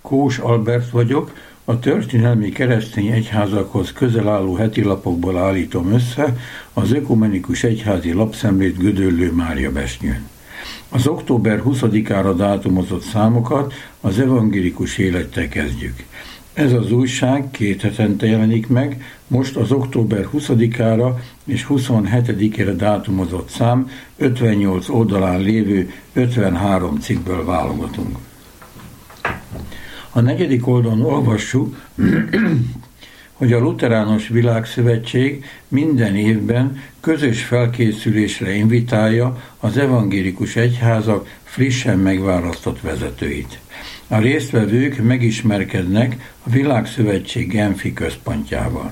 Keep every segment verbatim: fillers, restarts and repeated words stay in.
Kós Albert vagyok, a történelmi keresztény egyházakhoz közel álló hetilapokból állítom össze az Ökumenikus Egyházi Lapszemlét Gödöllő Mária Besnyőn. Az október huszadikára dátumozott számokat az evangélikus élettel kezdjük. Ez az újság két hetente jelenik meg, most az október huszadikára és huszonhetedikére dátumozott szám ötvennyolc oldalán lévő ötvenhárom cikkből válogatunk. A negyedik oldalon olvassuk, hogy a Luterános Világszövetség minden évben közös felkészülésre invitálja az evangélikus egyházak frissen megválasztott vezetőit. A résztvevők megismerkednek a Világszövetség Genfi központjával.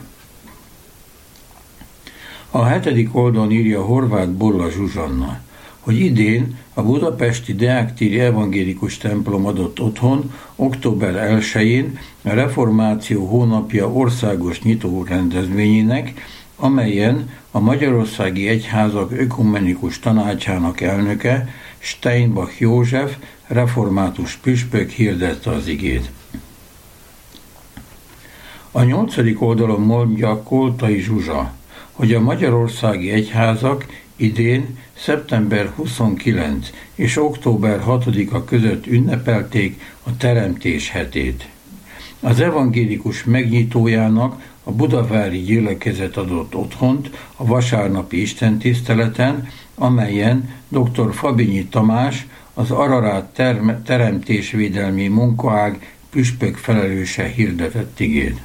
A hetedik oldalon írja Horváth Bolla Zsuzsanna, hogy idén a budapesti Deáktíri Evangélikus templom adott otthon október elsején a Reformáció hónapja országos nyitó rendezvényének, amelyen a Magyarországi Egyházak Ökumenikus Tanácsának elnöke Steinbach József református püspök hirdette az igét. A nyolcadik oldalon mondja Koltai Zsuzsa, hogy a magyarországi egyházak idén szeptember huszonkilencedike és október hatodika között ünnepelték a Teremtés hetét. Az evangélikus megnyitójának a budavári gyülekezet adott otthont a vasárnapi istentiszteleten, amelyen dr. Fabinyi Tamás, az Ararát term- teremtésvédelmi munkaág püspök felelőse hirdetett igét.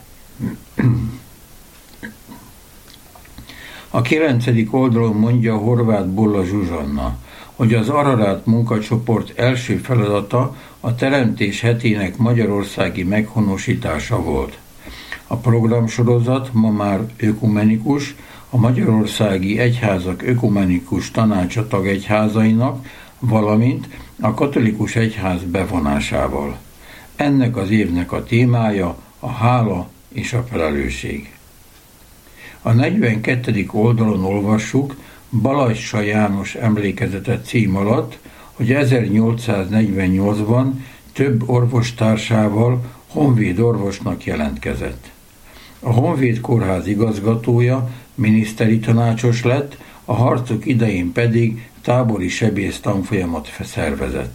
A kilencedik oldalon mondja Horváth Bolla Zsuzsanna, hogy az Ararát munkacsoport első feladata a Teremtés hetének magyarországi meghonosítása volt. A programsorozat ma már ökumenikus, a Magyarországi Egyházak Ökumenikus Tanácsa tagegyházainak, valamint a katolikus egyház bevonásával. Ennek az évnek a témája a hála és a felelősség. A negyvenkettedik oldalon olvassuk Balassa János emlékezetet cím alatt, hogy ezernyolcszáznegyvennyolcban több orvostársával honvéd orvosnak jelentkezett. A Honvéd Kórház igazgatója miniszteri tanácsos lett, a harcok idején pedig tábori sebész tanfolyamot szervezett.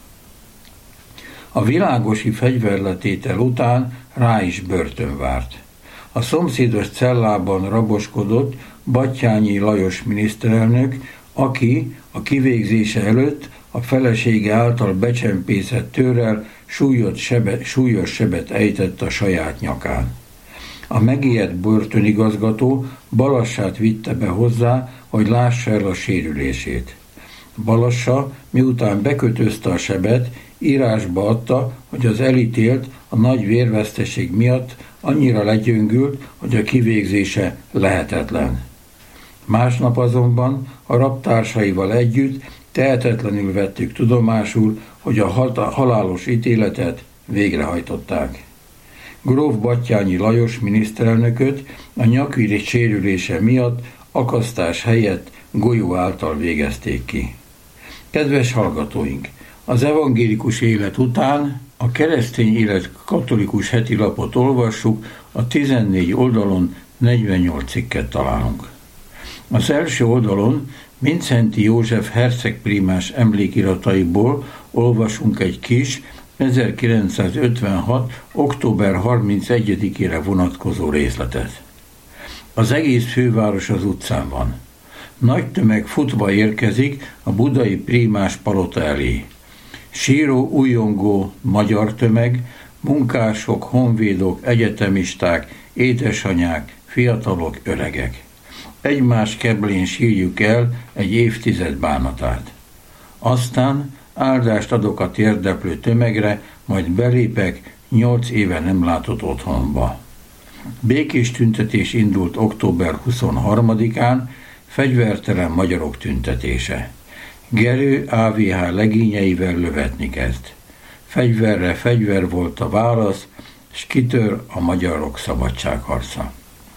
A világosi fegyverletétel után rá is börtön várt. A szomszédos cellában raboskodott Batthyány Lajos miniszterelnök, aki a kivégzése előtt a felesége által becsempészett tőrrel súlyos sebet, súlyos sebet ejtett a saját nyakán. A megijedt börtönigazgató Balassát vitte be hozzá, hogy lássa el a sérülését. Balassa, miután bekötözte a sebet, írásba adta, hogy az elítélt a nagy vérveszteség miatt annyira legyöngült, hogy a kivégzése lehetetlen. Másnap azonban a rabtársaival együtt tehetetlenül vettük tudomásul, hogy a halálos ítéletet végrehajtották. Gróf Batthyány Lajos miniszterelnököt a nyaküri sérülése miatt akasztás helyett golyó által végezték ki. Kedves hallgatóink! Az evangélikus élet után a keresztény élet katolikus heti lapot olvassuk, a tizennégy oldalon negyvennyolc cikket találunk. Az első oldalon Mindszenty József hercegprímás emlékirataiból olvasunk egy kis ezerkilencszázötvenhat. október harmincegyedikére vonatkozó részletet. Az egész főváros az utcán van. Nagy tömeg futva érkezik a budai prímás palota elé. Síró, újongó magyar tömeg, munkások, honvédok, egyetemisták, édesanyák, fiatalok, öregek. Egymás keblén sírjuk el egy évtized bánatát. Aztán áldást adok a térdeplő tömegre, majd belépek nyolc éve nem látott otthonba. Békés tüntetés indult október huszonharmadikán, fegyvertelen magyarok tüntetése. Gerő á vé há legényeivel lövetni kezd. Fegyverre fegyver volt a válasz, s kitör a magyarok szabadságharca.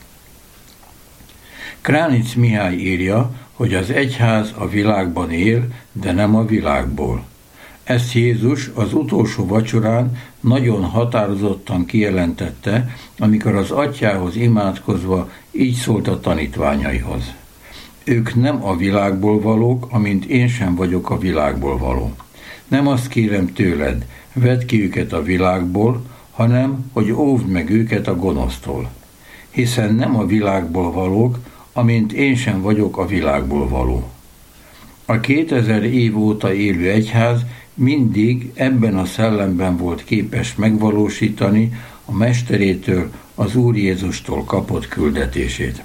Kránitz Mihály írja, hogy az egyház a világban él, de nem a világból. Ezt Jézus az utolsó vacsorán nagyon határozottan kijelentette, amikor az atyához imádkozva így szólt a tanítványaihoz. Ők nem a világból valók, amint én sem vagyok a világból való. Nem azt kérem tőled, vedd ki őket a világból, hanem, hogy óvd meg őket a gonosztól. Hiszen nem a világból valók, amint én sem vagyok a világból való. A kétezer év óta élő egyház mindig ebben a szellemben volt képes megvalósítani a mesterétől, az Úr Jézustól kapott küldetését.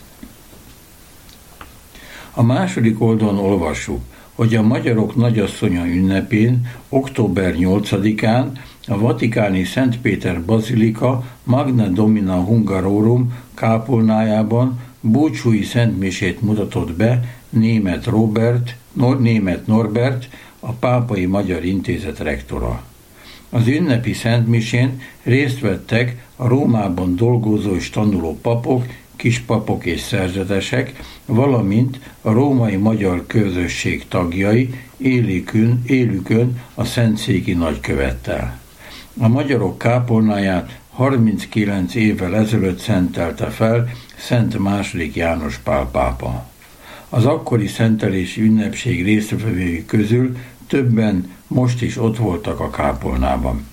A második oldalon olvassuk, hogy a magyarok nagyasszonya ünnepén, október nyolcadikán a vatikáni Szent Péter Bazilika Magna Domina Hungarorum kápolnájában búcsúi szentmisét mutatott be Németh Robert, Nor- Németh Norbert, a Pápai Magyar Intézet rektora. Az ünnepi szentmisén részt vettek a Rómában dolgozó és tanuló papok, kispapok és szerzetesek, valamint a római magyar közösség tagjai élükön, élükön a szentszéki nagykövettel. A magyarok kápolnáját harminckilenc évvel ezelőtt szentelte fel Szent második János Pál pápa. Az akkori szentelési ünnepség résztvevői közül többen most is ott voltak a kápolnában.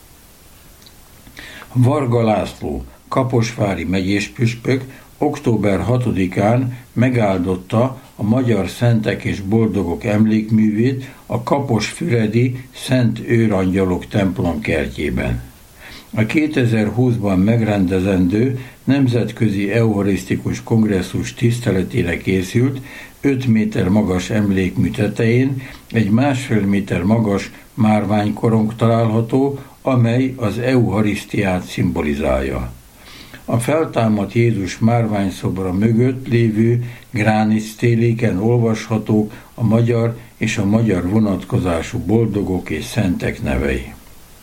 Varga László, kaposvári megyéspüspök október hatodikán megáldotta a magyar szentek és boldogok emlékművét a kaposfüredi Szent Őrangyalok templom kertjében. A kétezer-húszban megrendezendő nemzetközi eucharisztikus kongresszus tiszteletére készült öt méter magas emlékmű tetején egy másfél méter magas márványkorong található, amely az eucharisztiát szimbolizálja. A feltámadt Jézus márványszobra mögött lévő gránitsztéléken olvashatók a magyar és a magyar vonatkozású boldogok és szentek nevei.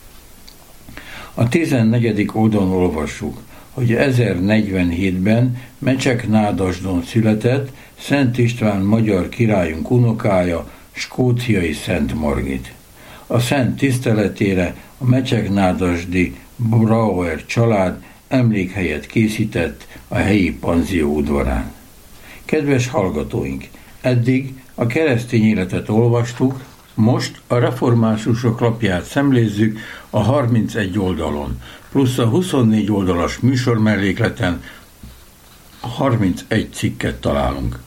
A tizennegyedik oldalon olvassuk, hogy ezernegyvenhétben Mecseknádasdon született Szent István magyar királyunk unokája, skóciai Szent Margit. A szent tiszteletére a mecseknádasdi Brauer család emlékhelyet készített a helyi panzió udvarán. Kedves hallgatóink, eddig a keresztény életet olvastuk, most a reformátusok lapját szemlézzük a harmincegy oldalon, plusz a huszonnégy oldalas műsor mellékleten harmincegy cikket találunk.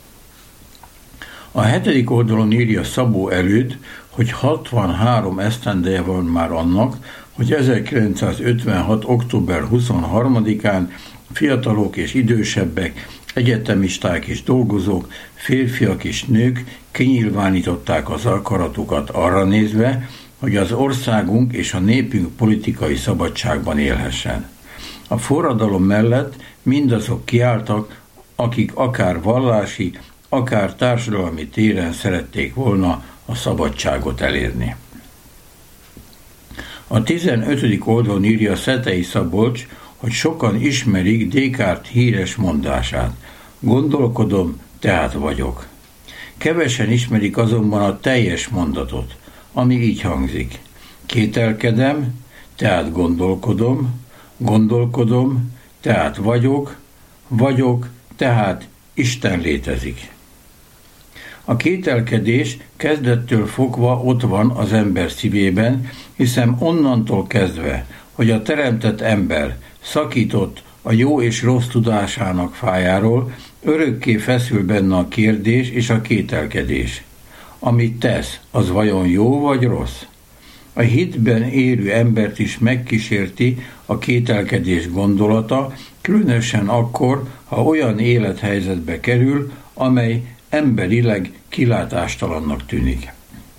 A hetedik oldalon írja Szabó Előd, hogy hatvanhárom esztendeje van már annak, hogy ezerkilencszázötvenhat. október huszonharmadikán fiatalok és idősebbek, egyetemisták és dolgozók, férfiak és nők kinyilvánították az akaratukat arra nézve, hogy az országunk és a népünk politikai szabadságban élhessen. A forradalom mellett mindazok kiálltak, akik akár vallási, akár társadalmi téren szerették volna a szabadságot elérni. A tizenötödik oldalon írja Szetei Szabolcs, hogy sokan ismerik Descartes híres mondását. Gondolkodom, tehát vagyok. Kevesen ismerik azonban a teljes mondatot, ami így hangzik. Kételkedem, tehát gondolkodom, gondolkodom, tehát vagyok, vagyok, tehát Isten létezik. A kételkedés kezdettől fogva ott van az ember szívében, hiszen onnantól kezdve, hogy a teremtett ember szakított a jó és rossz tudásának fájáról, örökké feszül benne a kérdés és a kételkedés. Amit tesz, az vajon jó vagy rossz? A hitben élő embert is megkísérti a kételkedés gondolata, különösen akkor, ha olyan élethelyzetbe kerül, amely emberileg kilátástalannak tűnik.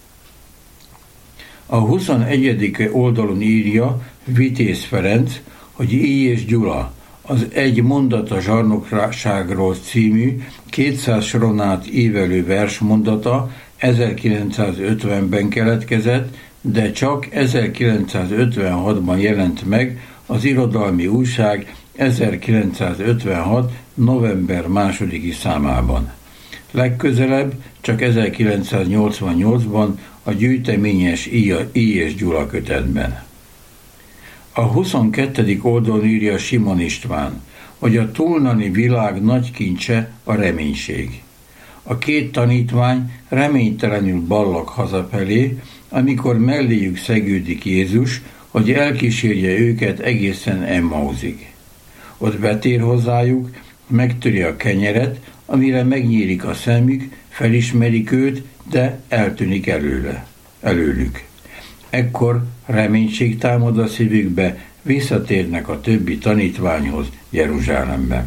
A huszonegyedik oldalon írja Vitéz Ferenc, hogy Illyés Gyula az Egy mondat a zsarnokságról című kétszáz soron át ívelő versmondata ezerkilencszázötvenben keletkezett, de csak ezerkilencszázötvenhatban jelent meg az Irodalmi Újság ezerkilencszázötvenhat. november másodiki számában. Legközelebb csak ezerkilencszáznyolcvannyolcban a gyűjteményes I. és Gyula kötetben. A huszonkettedik oldalon írja Simon István, hogy a túlnani világ nagy kincse a reménység. A két tanítvány reménytelenül ballag hazafelé, amikor melléjük szegődik Jézus, hogy elkísérje őket egészen Emmausig. Ott betér hozzájuk, megtöri a kenyeret, amire megnyílik a szemük, felismerik őt, de eltűnik előle, előlük. Ekkor reménység támad a szívükbe, visszatérnek a többi tanítványhoz Jeruzsálembe.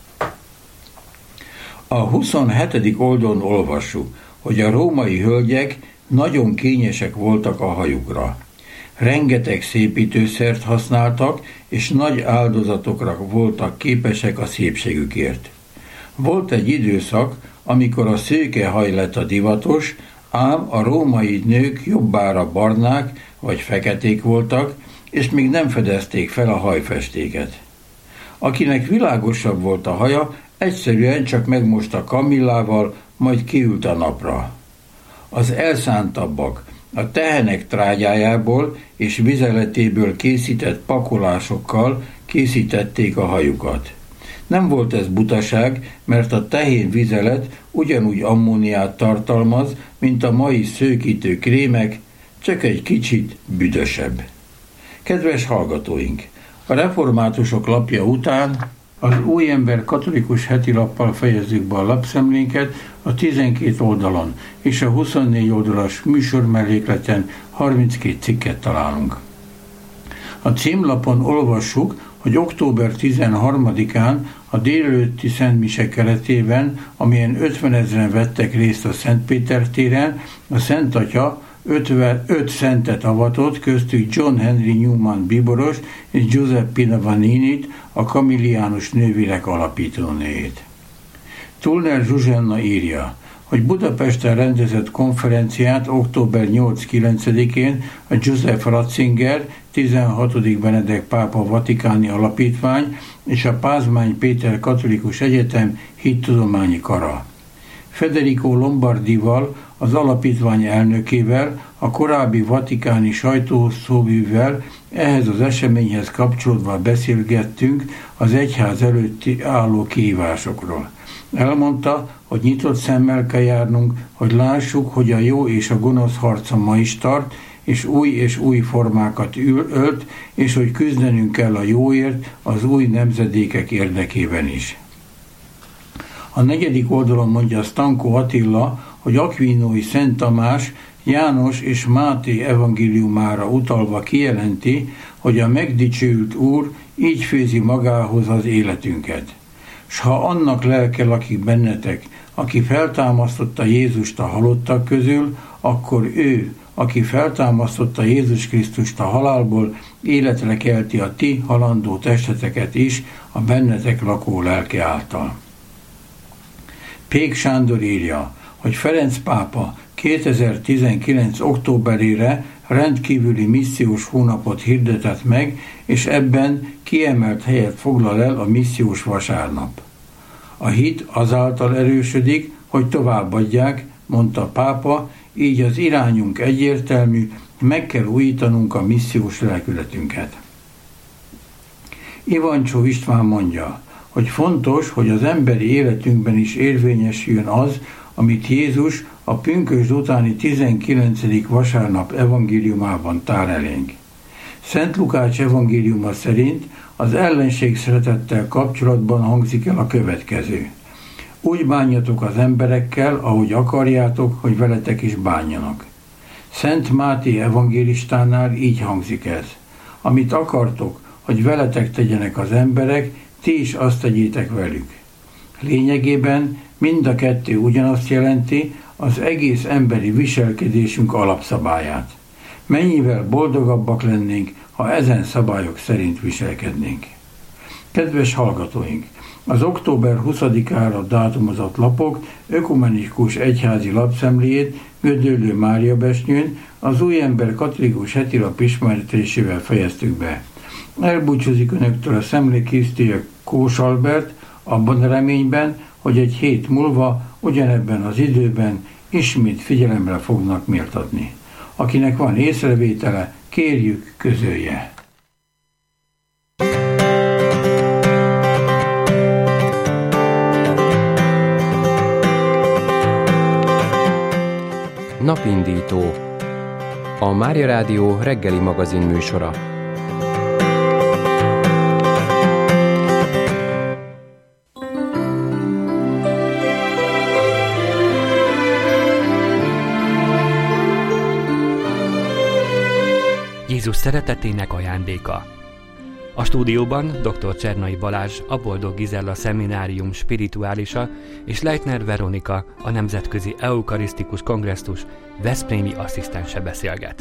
A huszonhetedik oldalon olvassuk, hogy a római hölgyek nagyon kényesek voltak a hajukra. Rengeteg szépítőszert használtak, és nagy áldozatokra voltak képesek a szépségükért. Volt egy időszak, amikor a szőkehaj lett a divatos, ám a római nők jobbára barnák vagy feketék voltak, és még nem fedezték fel a hajfestéket. Akinek világosabb volt a haja, egyszerűen csak megmosta kamillával, majd kiült a napra. Az elszántabbak a tehenek trágyájából és vizeletéből készített pakolásokkal készítették a hajukat. Nem volt ez butaság, mert a tehén vizelet ugyanúgy ammóniát tartalmaz, mint a mai szőkítő krémek, csak egy kicsit büdösebb. Kedves hallgatóink! A reformátusok lapja után az Új Ember katolikus heti lappal fejezzük be a lapszemlénket a tizenkét oldalon, és a huszonnégy oldalas műsor mellékleten harminckét cikket találunk. A címlapon olvassuk, hogy október tizenharmadikán a délelőtti szentmise keretében, amelyen ötvenezren vettek részt a Szentpéter téren, a Szent Atya öt szentet avatott, köztük John Henry Newman bíboros és Giuseppina Vaninit, a kamilliánus nővérek alapítónőjét. Tulner Zsuzsanna írja, hogy Budapesten rendezett konferenciát október nyolc-kilencedikén a Giuseppe Ratzinger, tizenhatodik Benedek pápa vatikáni alapítvány és a Pázmány Péter Katolikus Egyetem hittudományi kara. Federico Lombardival, az alapítvány elnökével, a korábbi vatikáni sajtószóvivővel ehhez az eseményhez kapcsolódva beszélgettünk az egyház előtti álló kihívásokról. Elmondta, hogy nyitott szemmel kell járnunk, hogy lássuk, hogy a jó és a gonosz harca ma is tart, és új és új formákat ölt, és hogy küzdenünk kell a jóért az új nemzedékek érdekében is. A negyedik oldalon mondja Stanko Attila, hogy Akvinói Szent Tamás János és Máté evangéliumára utalva kijelenti, hogy a megdicsőült Úr így főzi magához az életünket. S ha annak lelke lakik bennetek, aki feltámasztotta Jézust a halottak közül, akkor ő, aki feltámasztotta Jézus Krisztust a halálból, életre kelti a ti halandó testeteket is a bennetek lakó lelke által. Pék Sándor írja, hogy Ferenc pápa kétezer-tizenkilenc októberére rendkívüli missziós hónapot hirdetett meg, és ebben kiemelt helyet foglal el a missziós vasárnap. A hit azáltal erősödik, hogy továbbadják, mondta pápa, így az irányunk egyértelmű, meg kell újítanunk a missziós lelkületünket. Ivancsó István mondja, hogy fontos, hogy az emberi életünkben is érvényesüljön az, amit Jézus a pünkösd utáni tizenkilencedik vasárnap evangéliumában tár elénk. Szent Lukács evangéliuma szerint az ellenség szeretettel kapcsolatban hangzik el a következő. Úgy bánjatok az emberekkel, ahogy akarjátok, hogy veletek is bánjanak. Szent Máté evangélistánál így hangzik ez. Amit akartok, hogy veletek tegyenek az emberek, ti is azt tegyétek velük. Lényegében mind a kettő ugyanazt jelenti, az egész emberi viselkedésünk alapszabályát. Mennyivel boldogabbak lennénk, ha ezen szabályok szerint viselkednénk. Kedves hallgatóink! Az október huszadikára dátumozott lapok ökumenikus egyházi lapszemléjét Gödöllő Mária Besnyőn az Új Ember katolikus heti lap ismertetésével fejeztük be. Elbúcsúzik önöktől a szemlékészítője Kós Albert, abban a reményben, hogy egy hét múlva ugyanebben az időben ismét figyelemre fognak méltatni. Akinek van észrevétele, kérjük, közölje. Napindító. A Mária Rádió reggeli magazin műsora. Jézus szeretetének ajándéka. A stúdióban dr. Csernai Balázs, a Boldog Gizella Szeminárium spirituálisa és Leitner Veronika, a Nemzetközi Eukarisztikus Kongresszus veszprémi asszisztense beszélget.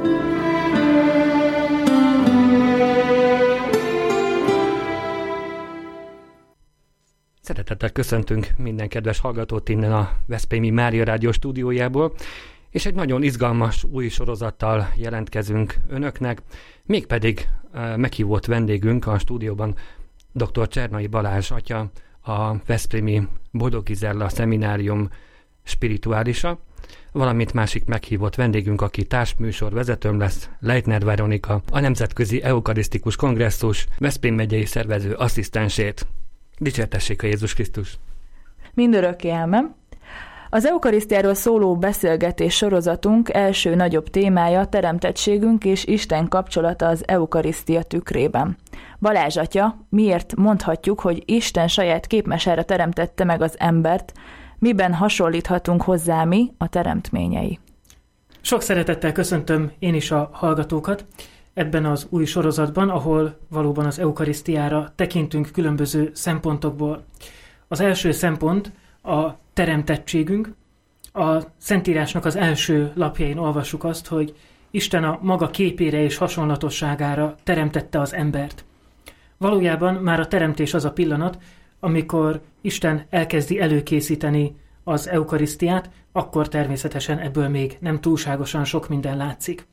Szeretettel köszöntünk minden kedves hallgatót innen a Veszprémi Mária Rádió stúdiójából, és egy nagyon izgalmas új sorozattal jelentkezünk önöknek, mégpedig meghívott vendégünk a stúdióban dr. Csernai Balázs atya, a veszprémi Boldog Gizella Szeminárium spirituálisa, valamint másik meghívott vendégünk, aki társműsor vezetőm lesz, Leitner Veronika, a Nemzetközi Eukarisztikus Kongresszus Veszprém megyei szervező asszisztensét. Dicsértessék a Jézus Krisztus! Mindörökké ámen! Az eukarisztiáról szóló beszélgetés sorozatunk első nagyobb témája teremtettségünk és Isten kapcsolata az eukarisztia tükrében. Balázs atya, miért mondhatjuk, hogy Isten saját képmesára teremtette meg az embert, miben hasonlíthatunk hozzá mi, a teremtményei? Sok szeretettel köszöntöm én is a hallgatókat ebben az új sorozatban, ahol valóban az eukarisztiára tekintünk különböző szempontokból. Az első szempont a teremtettségünk. A Szentírásnak az első lapjain olvassuk azt, hogy Isten a maga képére és hasonlatosságára teremtette az embert. Valójában már a teremtés az a pillanat, amikor Isten elkezdi előkészíteni az eukarisztiát, akkor természetesen ebből még nem túlságosan sok minden látszik.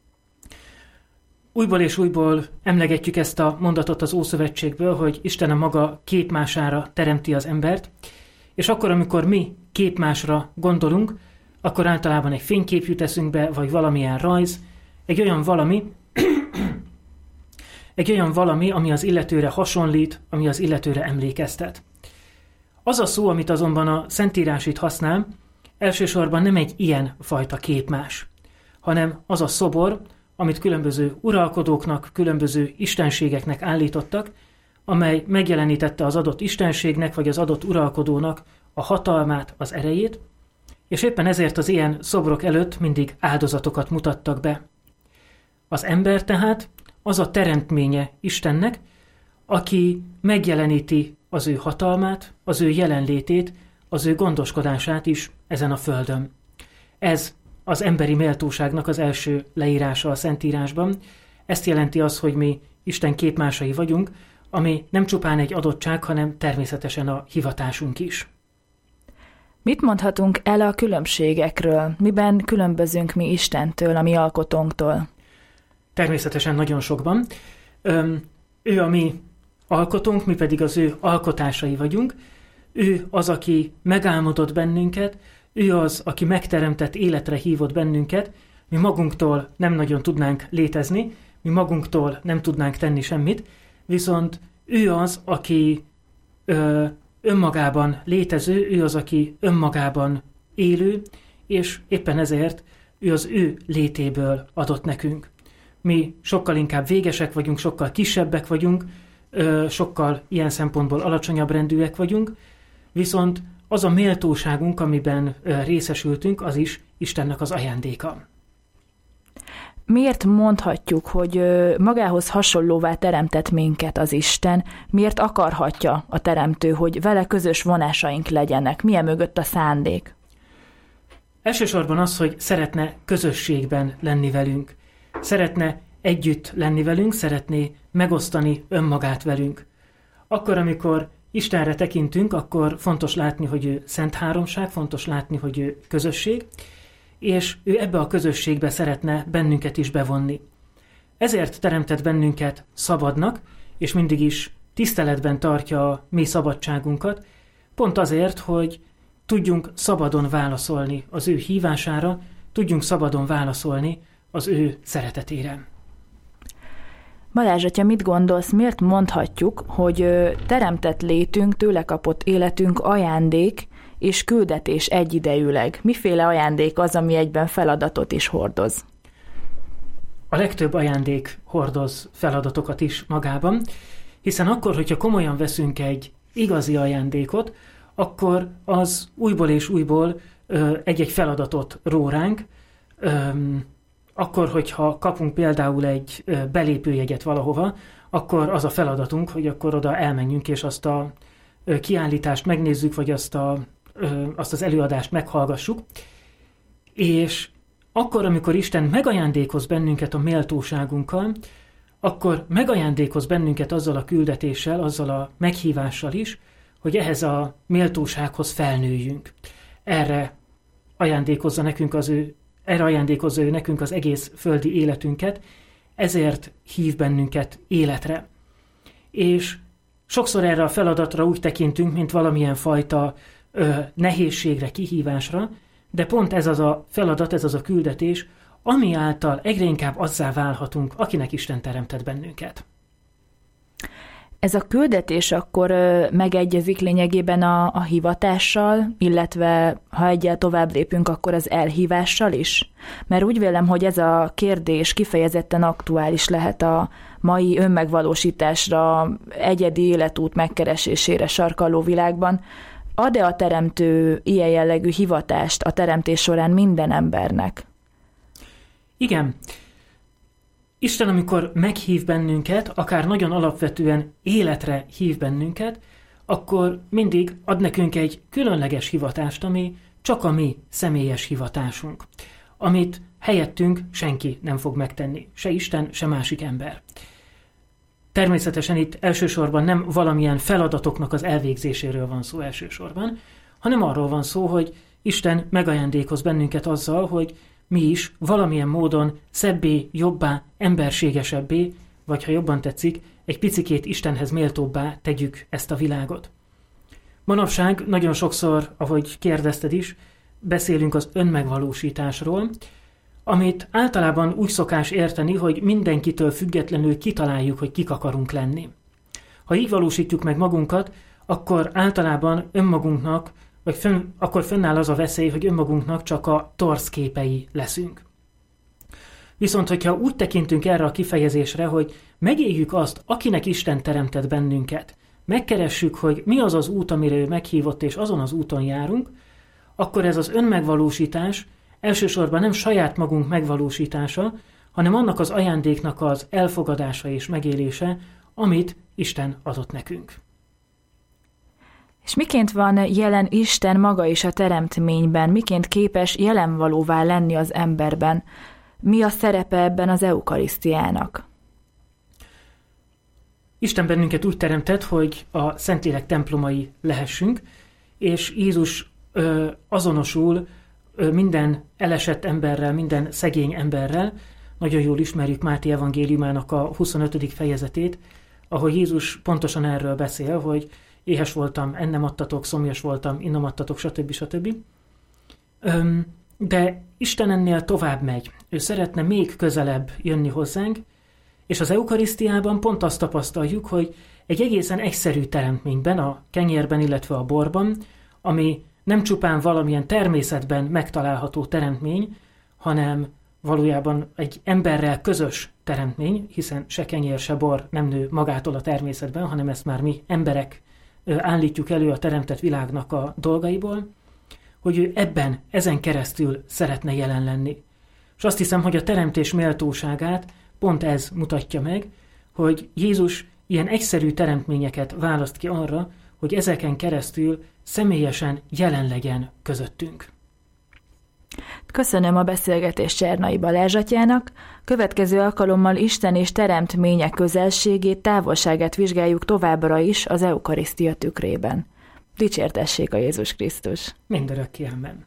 Újból és újból emlegetjük ezt a mondatot az Ószövetségből, hogy Isten a maga képmására teremti az embert, és akkor, amikor mi képmásra gondolunk, akkor általában egy fénykép jut eszünkbe, vagy valamilyen rajz, egy olyan valami, egy olyan valami, ami az illetőre hasonlít, ami az illetőre emlékeztet. Az a szó, amit azonban a Szentírás itt használ, elsősorban nem egy ilyen fajta képmás, hanem az a szobor, amit különböző uralkodóknak, különböző istenségeknek állítottak, amely megjelenítette az adott istenségnek, vagy az adott uralkodónak a hatalmát, az erejét, és éppen ezért az ilyen szobrok előtt mindig áldozatokat mutattak be. Az ember tehát az a teremtménye Istennek, aki megjeleníti az ő hatalmát, az ő jelenlétét, az ő gondoskodását is ezen a földön. Ez az emberi méltóságnak az első leírása a Szentírásban. Ezt jelenti az, hogy mi Isten képmásai vagyunk, ami nem csupán egy adottság, hanem természetesen a hivatásunk is. Mit mondhatunk el a különbségekről? Miben különbözünk mi Istentől, a mi alkotónktól? Természetesen nagyon sokban. Öm, ő a mi alkotónk, mi pedig az ő alkotásai vagyunk. Ő az, aki megálmodott bennünket, ő az, aki megteremtett, életre hívott bennünket. Mi magunktól nem nagyon tudnánk létezni, mi magunktól nem tudnánk tenni semmit, viszont ő az, aki ö, önmagában létező, ő az, aki önmagában élő, és éppen ezért ő az ő létéből adott nekünk. Mi sokkal inkább végesek vagyunk, sokkal kisebbek vagyunk, ö, sokkal ilyen szempontból alacsonyabb rendűek vagyunk, viszont az a méltóságunk, amiben ö, részesültünk, az is Istennek az ajándéka. Miért mondhatjuk, hogy magához hasonlóvá teremtett minket az Isten? Miért akarhatja a teremtő, hogy vele közös vonásaink legyenek? Milyen mögött a szándék? Elsősorban az, hogy szeretne közösségben lenni velünk. Szeretne együtt lenni velünk, szeretné megosztani önmagát velünk. Akkor, amikor Istenre tekintünk, akkor fontos látni, hogy ő szent háromság, fontos látni, hogy ő közösség, és ő ebbe a közösségbe szeretne bennünket is bevonni. Ezért teremtett bennünket szabadnak, és mindig is tiszteletben tartja a mi szabadságunkat, pont azért, hogy tudjunk szabadon válaszolni az ő hívására, tudjunk szabadon válaszolni az ő szeretetére. Balázs atya, mit gondolsz, miért mondhatjuk, hogy teremtett létünk, tőle kapott életünk ajándék és küldetés egyidejűleg? Miféle ajándék az, ami egyben feladatot is hordoz? A legtöbb ajándék hordoz feladatokat is magában, hiszen akkor, hogyha komolyan veszünk egy igazi ajándékot, akkor az újból és újból ö, egy-egy feladatot ró ránk. Ö, akkor, hogyha kapunk például egy ö, belépőjegyet valahova, akkor az a feladatunk, hogy akkor oda elmenjünk, és azt a ö, kiállítást megnézzük, vagy azt, a, ö, azt az előadást meghallgassuk. És akkor, amikor Isten megajándékoz bennünket a méltóságunkkal, akkor megajándékoz bennünket azzal a küldetéssel, azzal a meghívással is, hogy ehhez a méltósághoz felnőjünk. Erre ajándékozza nekünk az ő, erre ajándékozza ő nekünk az egész földi életünket, ezért hív bennünket életre. És sokszor erre a feladatra úgy tekintünk, mint valamilyen fajta ö, nehézségre, kihívásra, de pont ez az a feladat, ez az a küldetés, ami által egyre inkább azzá válhatunk, akinek Isten teremtett bennünket. Ez a küldetés akkor ö, megegyezik lényegében a, a hivatással, illetve ha egyel tovább lépünk, akkor az elhívással is? Mert úgy vélem, hogy ez a kérdés kifejezetten aktuális lehet a mai önmegvalósításra, egyedi életút megkeresésére sarkalló világban. Ad-e a teremtő ilyen jellegű hivatást a teremtés során minden embernek? Igen. Isten, amikor meghív bennünket, akár nagyon alapvetően életre hív bennünket, akkor mindig ad nekünk egy különleges hivatást, ami csak a mi személyes hivatásunk, amit helyettünk senki nem fog megtenni, se Isten, se másik ember. Természetesen itt elsősorban nem valamilyen feladatoknak az elvégzéséről van szó elsősorban, hanem arról van szó, hogy Isten megajándékoz bennünket azzal, hogy mi is valamilyen módon szebbé, jobbá, emberségesebbé, vagy ha jobban tetszik, egy picikét Istenhez méltóbbá tegyük ezt a világot. Manapság nagyon sokszor, ahogy kérdezted is, beszélünk az önmegvalósításról, amit általában úgy szokás érteni, hogy mindenkitől függetlenül kitaláljuk, hogy kik akarunk lenni. Ha így valósítjuk meg magunkat, akkor általában önmagunknak, vagy fönn, akkor fönnáll az a veszély, hogy önmagunknak csak a torz képei leszünk. Viszont, hogyha úgy tekintünk erre a kifejezésre, hogy megéljük azt, akinek Isten teremtett bennünket, megkeressük, hogy mi az az út, amire ő meghívott, és azon az úton járunk, akkor ez az önmegvalósítás elsősorban nem saját magunk megvalósítása, hanem annak az ajándéknak az elfogadása és megélése, amit Isten adott nekünk. És miként van jelen Isten maga is a teremtményben? Miként képes jelenvalóvá lenni az emberben? Mi a szerepe ebben az eukarisztiának? Isten bennünket úgy teremtett, hogy a Szentlélek templomai lehessünk, és Jézus ö, azonosul ö, minden elesett emberrel, minden szegény emberrel. Nagyon jól ismerjük Máté evangéliumának a huszonötödik fejezetét, ahol Jézus pontosan erről beszél, hogy éhes voltam, ennem adtatok, szomjas voltam, innom adtatok, stb. stb. Öm, de Isten ennél tovább megy. Ő szeretne még közelebb jönni hozzánk, és az eukarisztiában pont azt tapasztaljuk, hogy egy egészen egyszerű teremtményben, a kenyérben, illetve a borban, ami nem csupán valamilyen természetben megtalálható teremtmény, hanem valójában egy emberrel közös teremtmény, hiszen se kenyér, se bor nem nő magától a természetben, hanem ezt már mi emberek állítjuk elő a teremtett világnak a dolgaiból, hogy ő ebben, ezen keresztül szeretne jelen lenni. És azt hiszem, hogy a teremtés méltóságát pont ez mutatja meg, hogy Jézus ilyen egyszerű teremtményeket választ ki arra, hogy ezeken keresztül személyesen jelen legyen közöttünk. Köszönöm a beszélgetést Csernai Balázs atyának. Következő alkalommal Isten és teremtménye közelségét, távolságát vizsgáljuk továbbra is az eukarisztia tükrében. Dicsértessék a Jézus Krisztus! Mindörökké amen.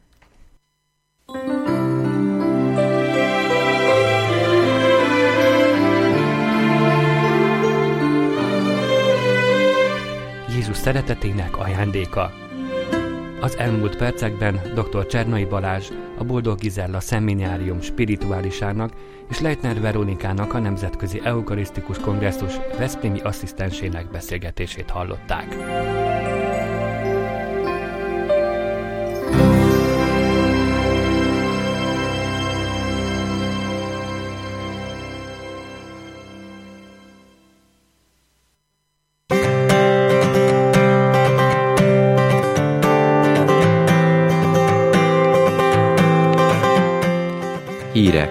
Jézus szeretetének ajándéka. Az elmúlt percekben dr. Csernai Balázs a Boldog Gizella Szeminárium spirituálisának és Leitner Veronikának, a Nemzetközi Eukarisztikus Kongresszus veszprémi asszisztensének beszélgetését hallották. Hírek.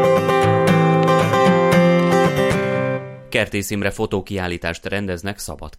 Kertész Imre fotókiállítást rendeznek Szabadkán.